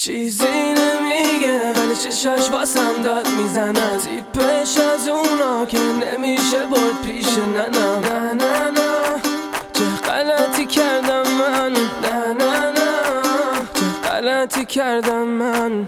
چیزی نمیگه ولی چشاش واسم داد میزنه، تیپش از اونا که نمیشه برد پیش نه نه نه نه. چه غلطی کردم من، نه نه نه، چه غلطی کردم من.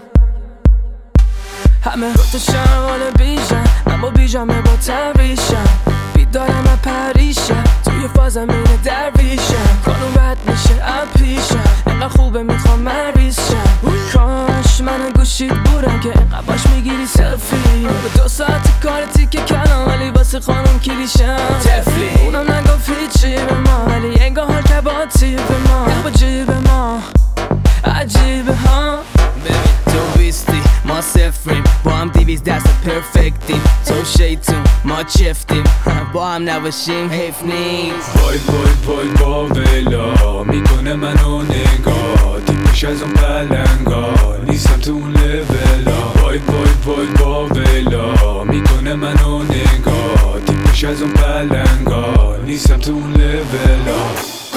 همه گفتشم حال بیشم، اما بیجامه با تبریشم، بیدارم و پریشم، توی فازم اینه درویشم، خانوم بد میشه اپیشم، اینقدر خوبه میخوام مریضشم. کاش من گوشید بودم که اینقدر باش میگیری سلفی، به 2 ساعت کارتی که کلام ولی واسه خانوم کلیشم تفلی. اونم نگفت هیچی به ما ولی انگار حال که با تیب ما، با جیب ما عجیبه ها. ببین تو بیستی ما صفریم، با هم 200 درصد پرفکتیم، تو شیطون ما چفتیم، با هم نباشیم حیف نیست. وای وای وای با ویلا میکنه منو نگاه، تیپش از اون پلنگا نیستم تو اون لولا. وای وای وای با ویلا میکنه منو نگاه، تیپش از اون پلنگا نیستم تو اون لولا.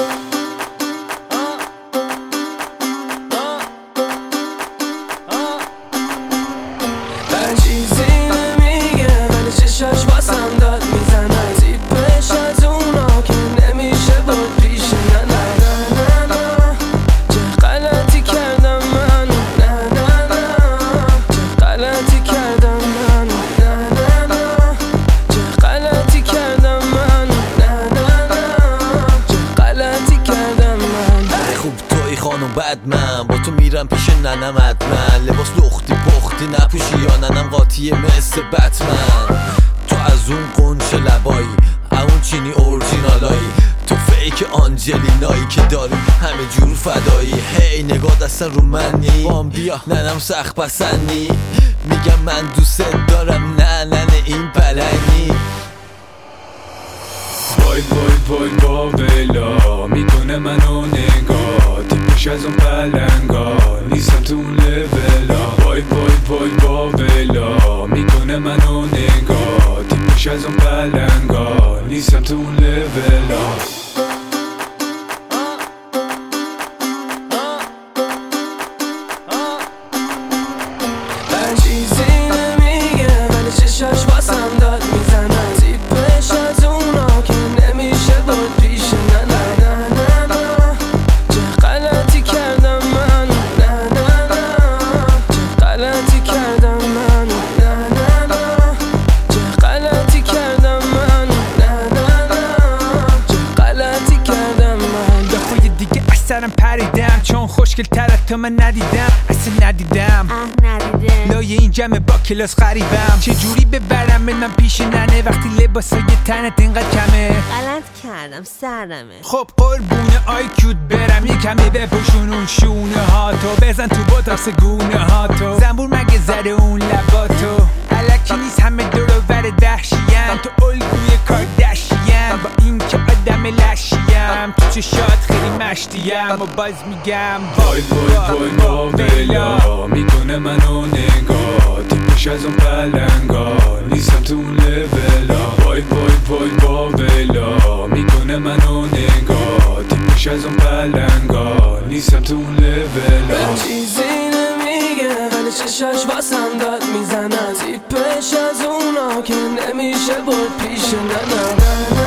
چیزی نمیگه ولی چشاش واسم داد میزنه، تیپش از اونا که نمیشه برد پیش نه نه نه نه. چه غلطی کردم من، نه نه نه، چه غلطی کردم من، نه نه نه، چه غلطی کردم من، نه نه نه، چه غلطی کردم من. خوب توی خانم بد من با تو میرم پیش ننم حتما، لباس لختی پختی نپوشی یا ننم قاطیه مثل بتمن. تو از اون قنچه لبایی، اون چینی اورجینالایی، تو فیک آنجلینایی که داری همه جور فدایی. هی نگاه دستن رو منی، بام بیا ننم سخت پسندی، میگم من دوست دارم نه ننه این پلنگی. وای وای وای با ویلا میکنه منو نگاه، تیپش از اون پلنگا نیستم تو اون لولا. وای وای وای با ویلا میکنه منو نگاه، تیپش از اون پلنگا نیستم تو اون لولا. چیزی نمیگه ولی چشاش واسم داد میزنه، تیپش از اونا که نمیشه برد پیش نه نه نه نه نه. چه غلطی کردم من، نه نه نه، چه غلطی کردم من، نه نه نه، چه غلطی کردم من، نه نه نه، چه غلطی کردم من. دفعه دیگه اثرم پریدم چون خوشگل تر تو من ندیدم، اصلا ندیدم لای این جمع با کلاس غریبم. چجوری ببرم من پیش ننه وقتی لباسای تنت اینقدر کمه؟ غلط کردم سرمه. خب قربون آیکیوت برم یه کمی بپوشون اون شونه ها تو، بزن تو بوتاکس گونه ها تو، زنبور مگه زده اون لباتو، الکی نیست همه دور و بر دهشیم، تو الگوی کاردشیم با این که آدم لشیم، تو چشات خیلی مشتیم و باز میگم وای وای وای با ویلا میکنه منو نگاه، تیپش از اون پلنگا نیستم تو اون لولا. وای وای وای با ویلا میکنه منو نگاه، تیپش از اون پلنگا نیستم تو اون لولا. چیزی نمیگه ولی چشاش واسم داد میزنه، تیپش از اونا که نمیشه برد پیش نه نه نه.